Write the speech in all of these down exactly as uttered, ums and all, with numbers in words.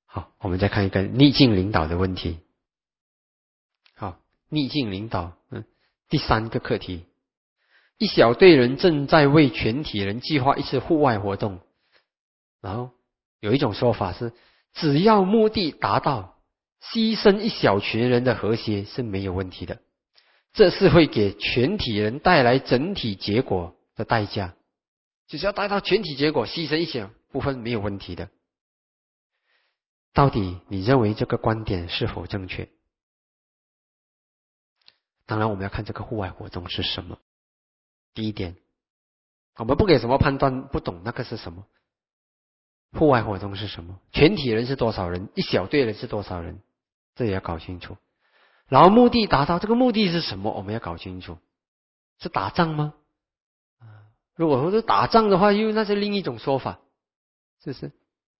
好，我们再看一个逆境领导的问题。好，逆境领导，嗯，第三个课题，一小队人正在为全体人计划一次户外活动，然后有一种说法是，只要目的达到，牺牲一小群人的和谐是没有问题的，这是会给全体人带来整体结果的代价，就是要达到全体结果，牺牲一小部分没有问题的。到底你认为这个观点是否正确？当然我们要看这个户外活动是什么。第一点，我们不给什么判断，不懂那个是什么。户外活动是什么？全体人是多少人？一小队人是多少人？这也要搞清楚。然后目的达到，这个目的是什么？我们要搞清楚。是打仗吗？如果说是打仗的话，又那是另一种说法，是不是？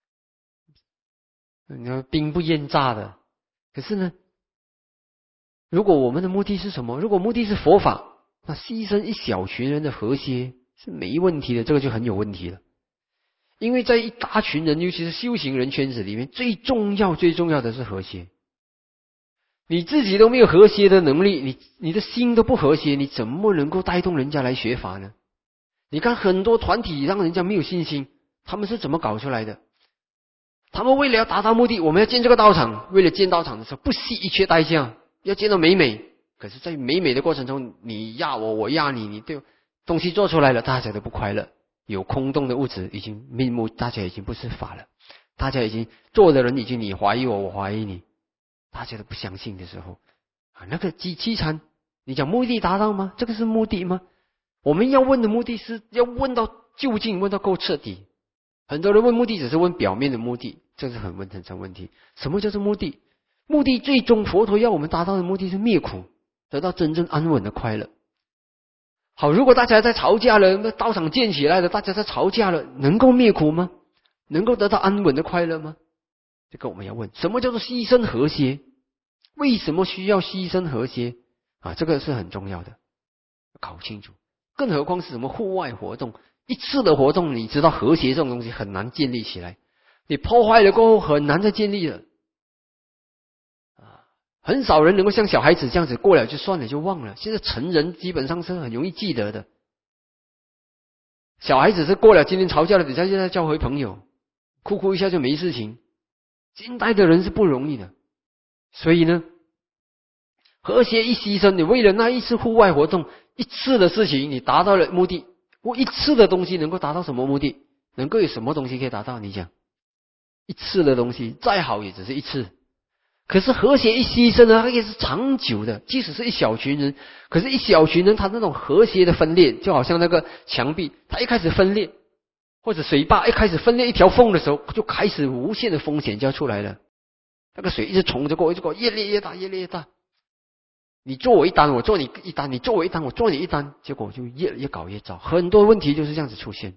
你看兵不厌诈的。可是呢，如果我们的目的是什么？如果目的是佛法，那牺牲一小群人的和谐是没问题的，这个就很有问题了。因为在一大群人，尤其是修行人圈子里面，最重要最重要的是和谐。你自己都没有和谐的能力，你你的心都不和谐，你怎么能够带动人家来学法呢？你看很多团体让人家没有信心，他们是怎么搞出来的？他们为了要达到目的，我们要建这个道场，为了建道场的时候不惜一切代价，要建到美美。可是在美美的过程中，你压我，我压你，你对东西做出来了，大家都不快乐。有空洞的物质已经面目，大家已经不是法了，大家已经做的人已经你怀疑我，我怀疑你，大家都不相信的时候啊，那个极凄惨。你讲目的达到吗？这个是目的吗？我们要问的目的是要问到究竟，问到够彻底。很多人问目的只是问表面的目的，这是很问很成问题。什么叫做目的？目的最终佛陀要我们达到的目的是灭苦，得到真正安稳的快乐。好，如果大家在吵架了，那道场建起来了，大家在吵架了，能够灭苦吗？能够得到安稳的快乐吗？这个我们要问，什么叫做牺牲和谐？为什么需要牺牲和谐啊？这个是很重要的，搞清楚。更何况是什么户外活动，一次的活动，你知道和谐这种东西很难建立起来，你破坏了过后很难再建立了。很少人能够像小孩子这样子过了就算了就忘了，现在成人基本上是很容易记得的。小孩子是过了今天吵架了，等下现在交回朋友，哭哭一下就没事情。现代的人是不容易的，所以呢，和谐一牺牲，你为了那一次户外活动，一次的事情，你达到了目的。我一次的东西能够达到什么目的？能够有什么东西可以达到？你讲，一次的东西再好也只是一次。可是和谐一牺牲呢，它也是长久的。即使是一小群人，可是一小群人，他那种和谐的分裂，就好像那个墙壁，它一开始分裂，或者水坝一开始分裂一条缝的时候，就开始无限的风险就要出来了。那个水一直冲着过，一直过，越裂越大，越裂越大。你做我一单，我做你一单；你做我一单，我做你一单，结果就越越搞越糟。很多问题就是这样子出现。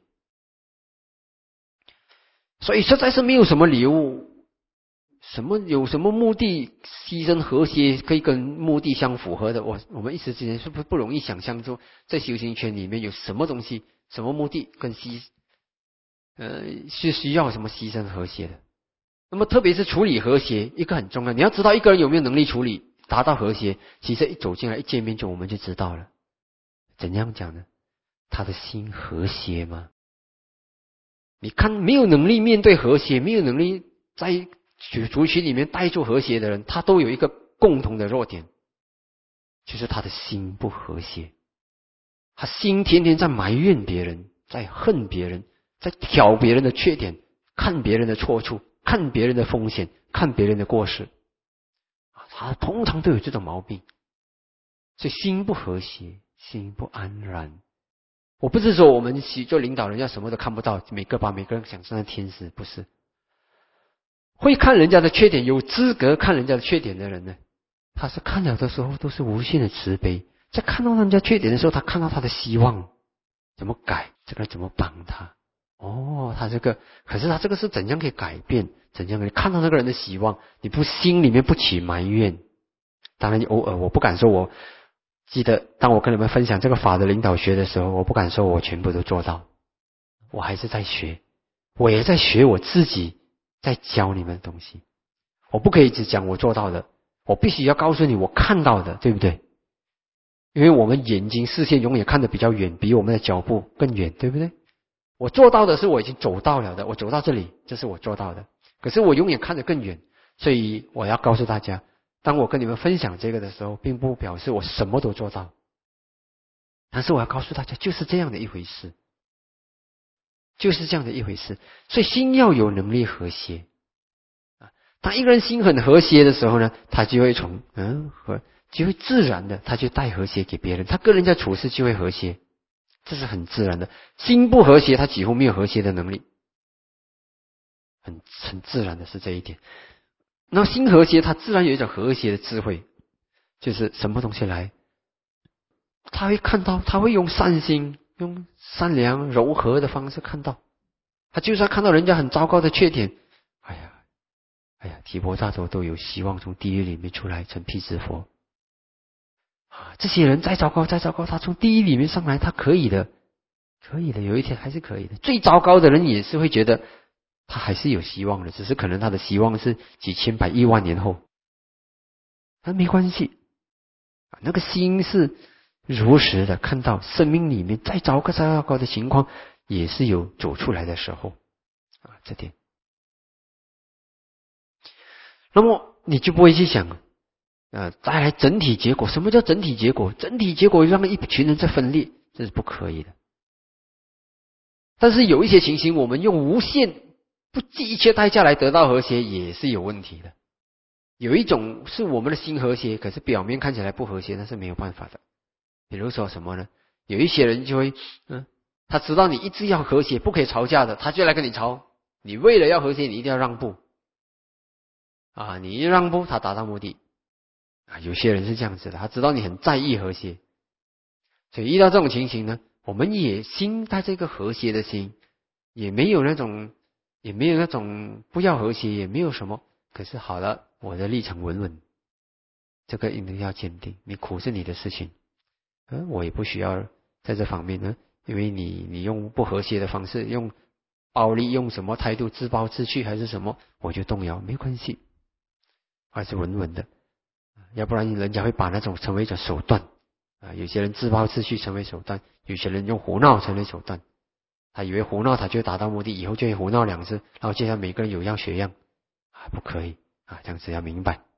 所以实在是没有什么理由。什么有什么目的牺牲和谐可以跟目的相符合的？我我们一时之间是不是不容易想象出在修行圈里面有什么东西、什么目的跟牺呃是需要什么牺牲和谐的？那么特别是处理和谐，一个很重要，你要知道一个人有没有能力处理达到和谐，其实一走进来一见面就我们就知道了。怎样讲呢？他的心和谐吗？你看没有能力面对和谐，没有能力在族群里面带住和谐的人，他都有一个共同的弱点，就是他的心不和谐。他心天天在埋怨别人，在恨别人，在挑别人的缺点，看别人的错处，看别人的风险，看别人的过失。他通常都有这种毛病，所以心不和谐，心不安然。我不是说我们做领导人要什么都看不到，每个把每个人想成天使，不是。会看人家的缺点，有资格看人家的缺点的人呢，他是看了的时候都是无限的慈悲，在看到人家缺点的时候，他看到他的希望，怎么改，这个人怎么帮他。哦，他这个，可是他这个是怎样可以改变？怎样可以看到那个人的希望？你不心里面不起埋怨。当然，偶尔我不敢说我记得，当我跟你们分享这个法的领导学的时候，我不敢说我全部都做到，我还是在学，我也在学我自己在教你们的东西。我不可以只讲我做到的，我必须要告诉你我看到的，对不对？因为我们眼睛视线永远看得比较远，比我们的脚步更远，对不对？我做到的是我已经走到了的，我走到这里，这是我做到的。可是我永远看得更远，所以我要告诉大家，当我跟你们分享这个的时候，并不表示我什么都做到，但是我要告诉大家，就是这样的一回事，就是这样的一回事。所以心要有能力和谐啊。当一个人心很和谐的时候呢，他就会从嗯和就会自然的，他就带和谐给别人，他跟人家处事就会和谐，这是很自然的。心不和谐，他几乎没有和谐的能力，很很自然的是这一点。那心和谐，他自然有一种和谐的智慧，就是什么东西来，他会看到，他会用善心、用善良、柔和的方式看到。他就算看到人家很糟糕的缺点，哎呀，哎呀，提婆达多都有希望从地狱里面出来成辟支佛啊！这些人再糟糕再糟糕，他从地狱里面上来，他可以的，可以的，有一天还是可以的。最糟糕的人也是会觉得他还是有希望的，只是可能他的希望是几千百亿万年后，但没关系，那个心是如实的看到生命里面再糟糕再糟糕的情况，也是有走出来的时候啊，这点。那么你就不会去想，呃，带来整体结果。什么叫整体结果？整体结果让一群人在分裂，这是不可以的。但是有一些情形，我们用无限不计一切代价来得到和谐，也是有问题的。有一种是我们的心和谐，可是表面看起来不和谐，那是没有办法的。比如说什么呢？有一些人就会，嗯，他知道你一直要和谐，不可以吵架的，他就来跟你吵。你为了要和谐，你一定要让步啊！你一让步，他达到目的啊。有些人是这样子的，他知道你很在意和谐，所以遇到这种情形呢，我们也心带这个和谐的心，也没有那种，也没有那种不要和谐，也没有什么。可是好了，我的立场稳稳，这个一定要坚定。你苦是你的事情。嗯，我也不需要在这方面呢，因为你你用不和谐的方式，用暴力，用什么态度，自暴自弃还是什么，我就动摇，没关系，还是稳稳的，要不然人家会把那种成为一种手段啊。有些人自暴自弃成为手段，有些人用胡闹成为手段，他以为胡闹他就达到目的，以后就会胡闹两次，然后接下来每个人有样学样啊，不可以啊，这样子要明白。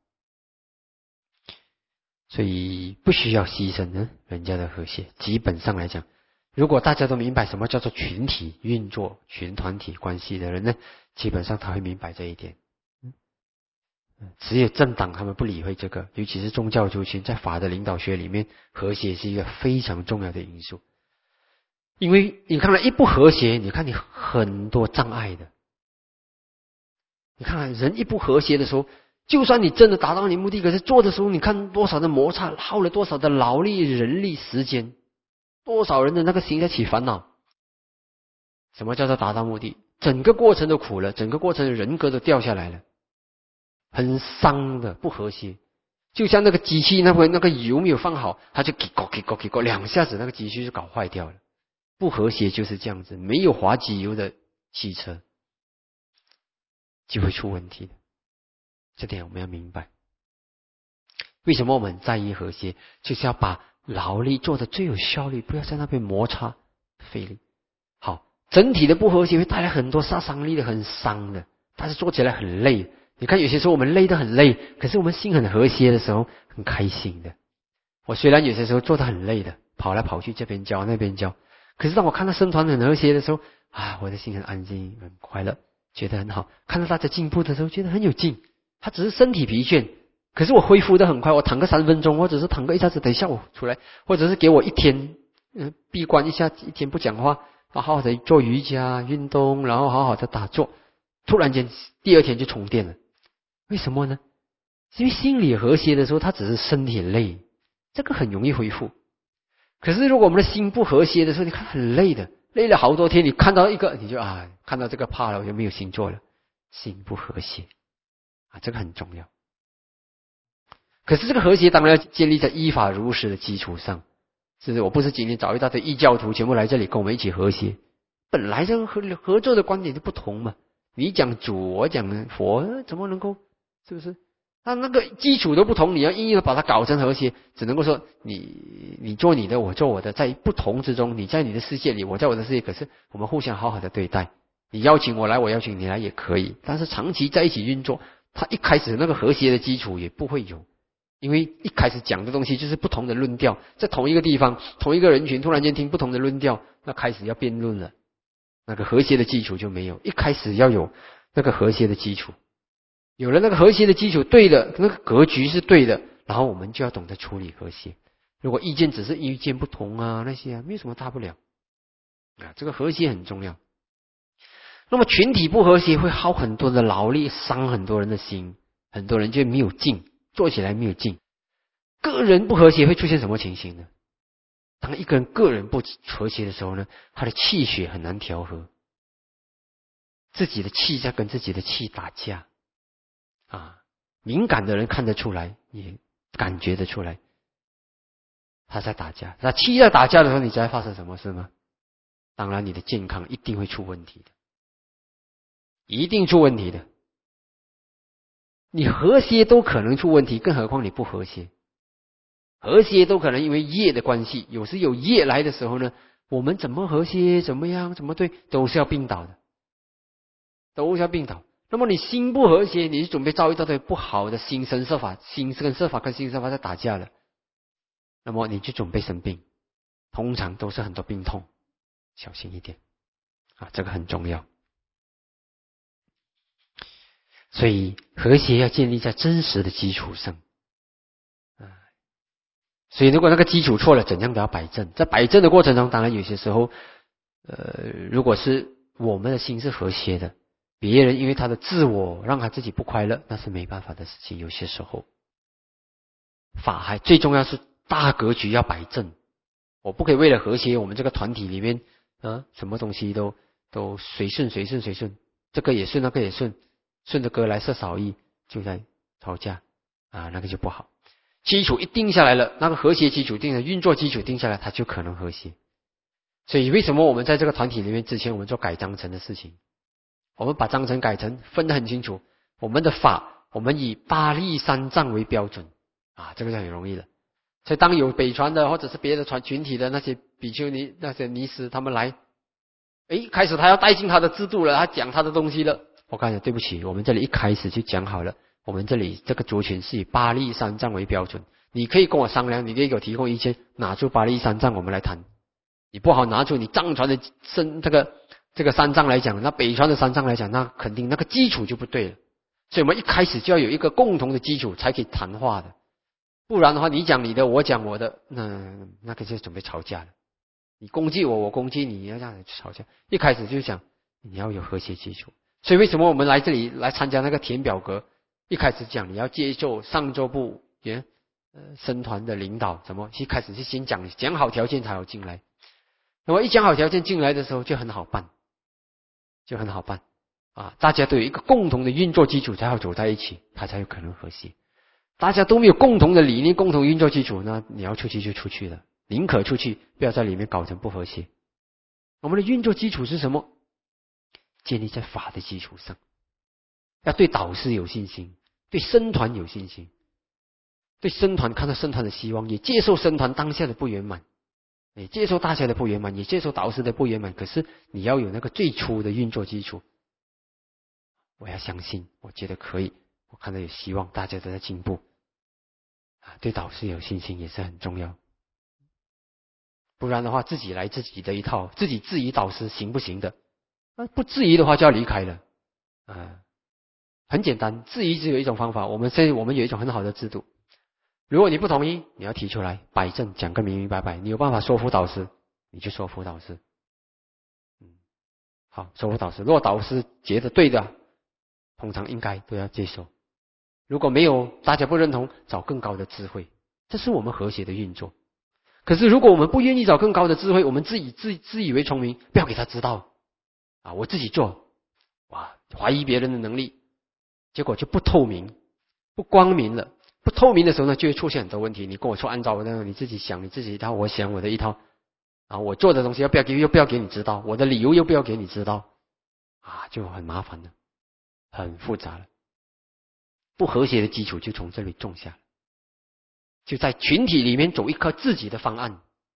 所以不需要牺牲呢人家的和谐。基本上来讲，如果大家都明白什么叫做群体运作、群团体关系的人呢，基本上他会明白这一点。只有政党他们不理会这个，尤其是宗教族群，在法的领导学里面，和谐是一个非常重要的因素。因为你看了一不和谐，你看你很多障碍的。你看人一不和谐的时候，就算你真的达到你目的，可是做的时候，你看多少的摩擦，耗了多少的劳力、人力、时间，多少人的那个心在起烦恼。什么叫做达到目的？整个过程都苦了，整个过程的人格都掉下来了，很伤的，不和谐。就像那个机器，那个那个油没有放好，它就给搞给搞给搞，两下子那个机器就搞坏掉了。不和谐就是这样子，没有滑机油的汽车就会出问题的。这点我们要明白。为什么我们在意和谐？就是要把劳力做得最有效率，不要在那边摩擦费力。好，整体的不和谐会带来很多杀伤力的，很伤的，但是做起来很累。你看有些时候我们累得很累，可是我们心很和谐的时候很开心的。我虽然有些时候做得很累的，跑来跑去这边教那边教，可是当我看到僧团很和谐的时候啊，我的心很安静很快乐，觉得很好。看到大家进步的时候觉得很有劲。他只是身体疲倦，可是我恢复得很快，我躺个三分钟，或者是躺个一下子，等一下我出来，或者是给我一天嗯闭关一下，一天不讲话，好好的做瑜伽运动，然后好好的打坐，突然间第二天就充电了。为什么呢？因为心理和谐的时候，他只是身体累，这个很容易恢复。可是如果我们的心不和谐的时候，你看很累的，累了好多天，你看到一个你就啊，看到这个怕了，我就没有心做了，心不和谐啊，这个很重要。可是这个和谐当然要建立在依法如实的基础上，是不是？我不是今天找一大堆异教徒全部来这里跟我们一起和谐，本来这个合合作的观点就不同嘛。 你讲主，我讲佛，怎么能够是不是？他那个基础都不同，你要硬硬的把它搞成和谐，只能够说你你做你的，我做我的，在不同之中，你在你的世界里，我在我的世界，可是我们互相好好的对待。你邀请我来，我邀请你来也可以，但是长期在一起运作，它一开始那个和谐的基础也不会有，因为一开始讲的东西就是不同的论调，在同一个地方，同一个人群突然间听不同的论调，那开始要辩论了，那个和谐的基础就没有。一开始要有那个和谐的基础。有了那个和谐的基础，对的，那个格局是对的，然后我们就要懂得处理和谐。如果意见只是意见不同啊，那些啊，没有什么大不了啊。这个和谐很重要。那么群体不和谐会耗很多的劳力，伤很多人的心，很多人就没有劲，做起来没有劲。个人不和谐会出现什么情形呢？当一个人个人不和谐的时候呢，他的气血很难调和，自己的气在跟自己的气打架。啊，敏感的人看得出来，也感觉得出来，他在打架。那气在打架的时候，你知道发生什么事吗？当然，你的健康一定会出问题的，一定出问题的。你和谐都可能出问题，更何况你不和谐。和谐都可能因为业的关系，有时有业来的时候呢，我们怎么和谐，怎么样，怎么对，都是要病倒的，都是要病倒。那么你心不和谐，你就准备遭遇到对不好的心生色法，心跟色法跟心色法在打架了，那么你就准备生病，通常都是很多病痛，小心一点啊，这个很重要。所以和谐要建立在真实的基础上啊。所以如果那个基础错了，怎样都要摆正。在摆正的过程中，当然有些时候，呃，如果是我们的心是和谐的。别人因为他的自我让他自己不快乐，那是没办法的事情。有些时候，法还最重要是大格局要摆正。我不可以为了和谐我们这个团体里面啊，什么东西都都随顺随顺随顺，这个也顺那个也顺，顺着歌来色少意，就在吵架啊，那个就不好。基础一定下来了，那个和谐基础定了，运作基础定下来，它就可能和谐。所以为什么我们在这个团体里面之前我们做改章程的事情？我们把章程改成分得很清楚，我们的法，我们以八力三藏为标准啊，这个就很容易了。所以当有北传的或者是别的传群体的那些比丘尼、那些尼师他们来，诶，开始他要带进他的制度了，他讲他的东西了。我告诉你，对不起，我们这里一开始就讲好了，我们这里这个族群是以八力三藏为标准。你可以跟我商量，你可以给我提供意见，拿出八力三藏我们来谈。你不好拿出你藏传的身这个。这个三藏来讲，那北传的三藏来讲，那肯定那个基础就不对了。所以我们一开始就要有一个共同的基础，才可以谈话的。不然的话，你讲你的，我讲我的，那那个就准备吵架了。你攻击我，我攻击你，要这样吵架。一开始就讲你要有和谐基础。所以为什么我们来这里来参加那个填表格？一开始讲你要接受上周部也呃僧团的领导，怎么一开始是先讲讲好条件才有进来。那么一讲好条件进来的时候就很好办。就很好办啊！大家都有一个共同的运作基础，才好走在一起，它才有可能和谐。大家都没有共同的理念、共同运作基础，那你要出去就出去了，宁可出去，不要在里面搞成不和谐。我们的运作基础是什么？建立在法的基础上，要对导师有信心，对僧团有信心，对僧团看到僧团的希望，也接受僧团当下的不圆满。也接受大家的不圆满，也接受导师的不圆满，可是你要有那个最初的运作基础。我要相信，我觉得可以，我看到有希望，大家都在进步啊，对导师有信心也是很重要。不然的话，自己来自己的一套，自己质疑导师行不行的？啊，不质疑的话就要离开了啊。很简单，质疑只有一种方法，我们现在我们有一种很好的制度。如果你不同意，你要提出来摆正，讲个明明白白。你有办法说服导师，你就说服导师。嗯，好，说服导师。如果导师觉得对的，通常应该都要接受。如果没有，大家不认同，找更高的智慧，这是我们和谐的运作。可是如果我们不愿意找更高的智慧，我们自己自自以为聪明，不要给他知道啊，我自己做，哇，怀疑别人的能力，结果就不透明、不光明了。不透明的时候呢，就会出现很多问题。你跟我说按照我的，你自己想你自己一套，我想我的一套啊，我做的东西要不要给又不要给你知道，我的理由又不要给你知道啊，就很麻烦了很复杂了。不和谐的基础就从这里种下，就在群体里面走一颗自己的方案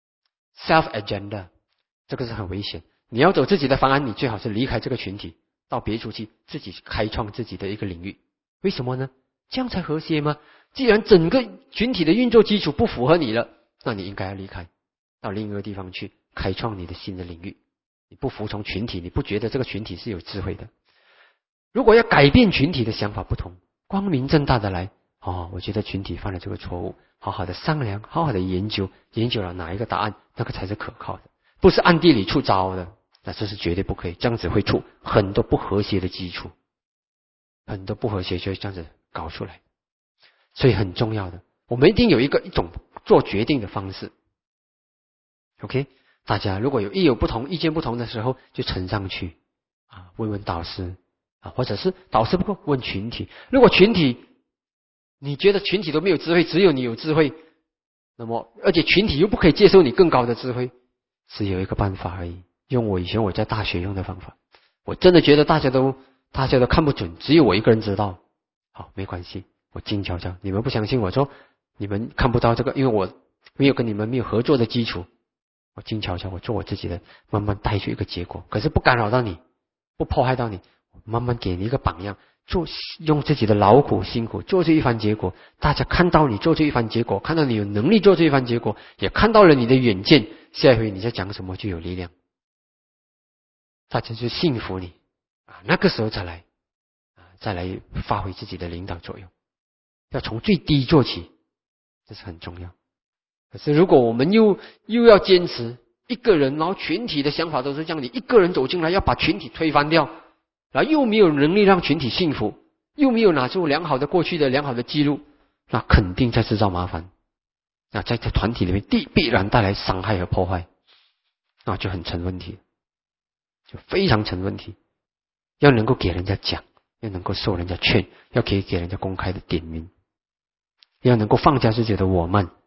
，self agenda， 这个是很危险。你要走自己的方案，你最好是离开这个群体，到别处去自己开创自己的一个领域。为什么呢？这样才和谐吗？既然整个群体的运作基础不符合你了，那你应该要离开，到另一个地方去开创你的新的领域。你不服从群体，你不觉得这个群体是有智慧的。如果要改变群体的想法不同，光明正大的来，哦，我觉得群体犯了这个错误，好好的商量，好好的研究，研究了哪一个答案，那个才是可靠的，不是暗地里出招的，那这是绝对不可以，这样子会出很多不和谐的基础，很多不和谐就会这样子搞出来。所以很重要的，我们一定有一个一种做决定的方式。OK， 大家如果有一有不同意见不同的时候，就呈上去啊，问问导师啊，或者是导师不够问群体。如果群体你觉得群体都没有智慧，只有你有智慧，那么而且群体又不可以接受你更高的智慧，只有一个办法而已，用我以前我在大学用的方法。我真的觉得大家都大家都看不准，只有我一个人知道。好，没关系，我静悄悄，你们不相信我说你们看不到这个，因为我没有跟你们没有合作的基础，我静悄悄，我做我自己的，慢慢带出一个结果，可是不干扰到你，不迫害到你，慢慢给你一个榜样，做用自己的劳苦辛苦做出一番结果，大家看到你做出一番结果，看到你有能力做出一番结果，也看到了你的远见，下一回你在讲什么就有力量，大家就信服你啊，那个时候再来啊，再来发挥自己的领导作用，要从最低做起，这是很重要。可是如果我们又又要坚持一个人，然后群体的想法都是这样，你一个人走进来要把群体推翻掉，然后又没有能力让群体幸福，又没有拿出良好的过去的良好的记录，那肯定在制造麻烦，那在这团体里面必必然带来伤害和破坏，那就很成问题，就非常成问题。要能够给人家讲，要能够受人家劝，要可以给人家公开的点名，要能够放下自己的我慢。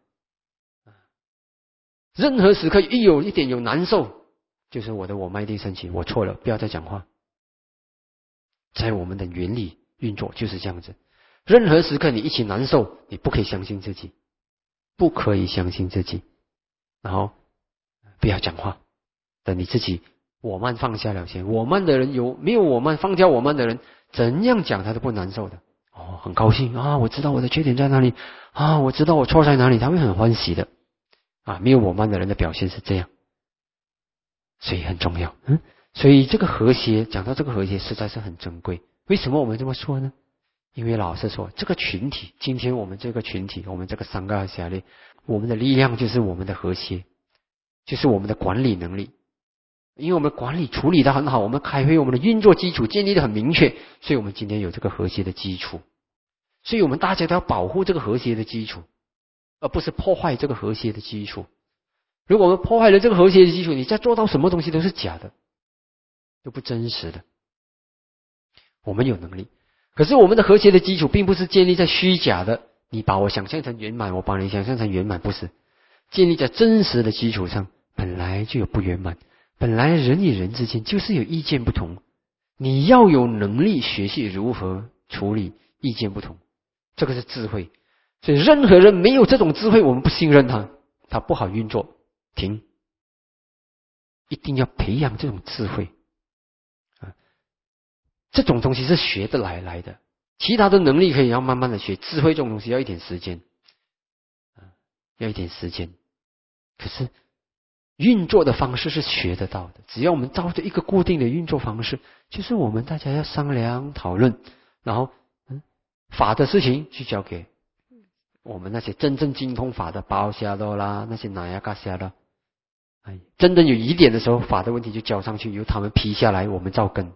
任何时刻一有一点有难受，就是我的我慢一定升起，我错了，不要再讲话。在我们的原理运作就是这样子，任何时刻你一起难受，你不可以相信自己，不可以相信自己，然后不要讲话，等你自己我慢放下了先。我慢的人有没有我慢放掉我慢的人，怎样讲他都不难受的。哦，很高兴啊，我知道我的缺点在哪里啊，我知道我错在哪里，他会很欢喜的啊。没有我慢的人的表现是这样，所以很重要。嗯，所以这个和谐，讲到这个和谐实在是很珍贵。为什么我们这么说呢？因为老师说这个群体，今天我们这个群体，我们这个三个辖列，我们的力量就是我们的和谐，就是我们的管理能力。因为我们管理处理得很好，我们开会我们的运作基础建立得很明确，所以我们今天有这个和谐的基础。所以我们大家都要保护这个和谐的基础，而不是破坏这个和谐的基础。如果我们破坏了这个和谐的基础，你再做到什么东西都是假的，都不真实的。我们有能力，可是我们的和谐的基础并不是建立在虚假的，你把我想象成圆满，我把你想象成圆满，不是建立在真实的基础上，本来就有不圆满，本来人与人之间就是有意见不同，你要有能力学习如何处理意见不同，这个是智慧。所以任何人没有这种智慧，我们不信任他，他不好运作，停，一定要培养这种智慧啊！这种东西是学得来来的，其他的能力可以要慢慢的学，智慧这种东西要一点时间啊，要一点时间。可是运作的方式是学得到的，只要我们照着一个固定的运作方式，就是我们大家要商量讨论，然后嗯，法的事情去交给我们那些真正精通法的包虾的啦，那些哪呀嘎虾的，哎，真正有疑点的时候，法的问题就交上去，由他们批下来，我们照跟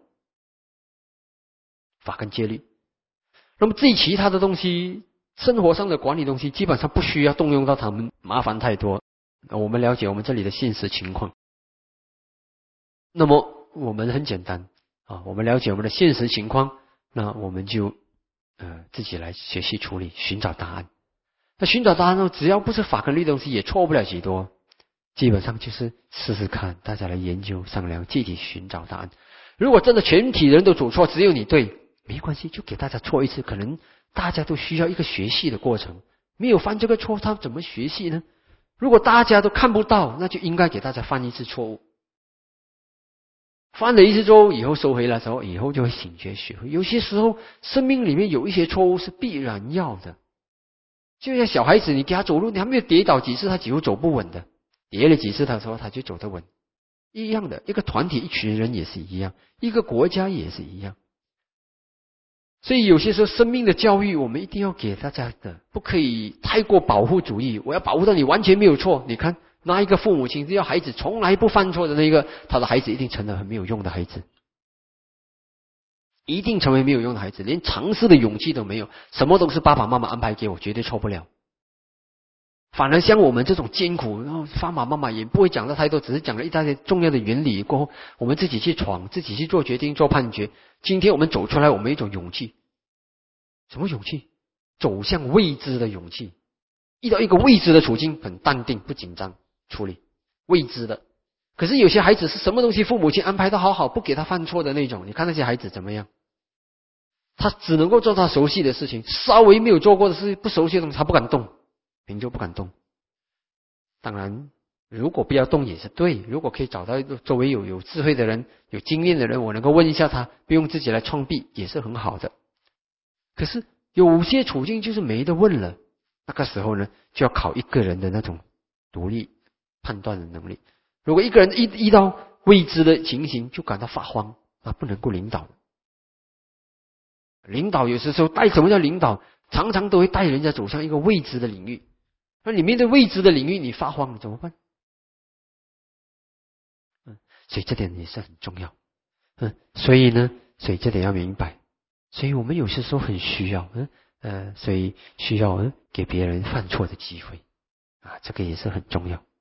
法跟戒律。那么至于其他的东西，生活上的管理东西，基本上不需要动用到他们，麻烦太多。我们了解我们这里的现实情况，那么我们很简单啊，我们了解我们的现实情况，那我们就呃自己来学习处理，寻找答案。那寻找答案呢，只要不是法跟律的东西，也错不了几多。基本上就是试试看，大家来研究商量，具体寻找答案。如果真的全体人都走错，只有你对， 没关系，就给大家错一次，可能大家都需要一个学习的过程。没有犯这个错，他怎么学习呢？如果大家都看不到，那就应该给大家犯一次错误。犯了一次错误以后收回来之后，以后就会醒觉学会。有些时候生命里面有一些错误是必然要的，就像小孩子，你给他走路，你还没有跌倒几次，他几乎走不稳的。跌了几次的时候，他就走得稳。一样的，一个团体一群人也是一样，一个国家也是一样。所以有些时候生命的教育我们一定要给大家的，不可以太过保护主义，我要保护到你完全没有错。你看那一个父母亲只要孩子从来不犯错的那个，他的孩子一定成了很没有用的孩子，一定成为没有用的孩子，连尝试的勇气都没有，什么都是爸爸妈妈安排给我，绝对错不了。反而像我们这种艰苦，然后爸爸妈妈也不会讲的太多，只是讲了一大堆重要的原理过后，我们自己去闯，自己去做决定做判决。今天我们走出来，我们一种勇气。什么勇气？走向未知的勇气。遇到一个未知的处境，很淡定不紧张处理未知的。可是有些孩子是什么东西父母亲安排的好好，不给他犯错的那种，你看那些孩子怎么样？他只能够做他熟悉的事情，稍微没有做过的事，不熟悉的东西他不敢动，明就不敢动。当然如果不要动也是对，如果可以找到一个周围有有智慧的人，有经验的人，我能够问一下他，不用自己来创壁，也是很好的。可是有些处境就是没得问了，那个时候呢，就要考一个人的那种独立判断的能力。如果一个人一遇到未知的情形就感到发慌，那不能够领导。领导有些时候带，什么叫领导？常常都会带人家走向一个未知的领域。那里面的未知的领域你发慌怎么办？嗯，所以这点也是很重要。嗯，所以呢，所以这点要明白。所以我们有些时候很需要，嗯呃，所以需要嗯给别人犯错的机会啊，这个也是很重要。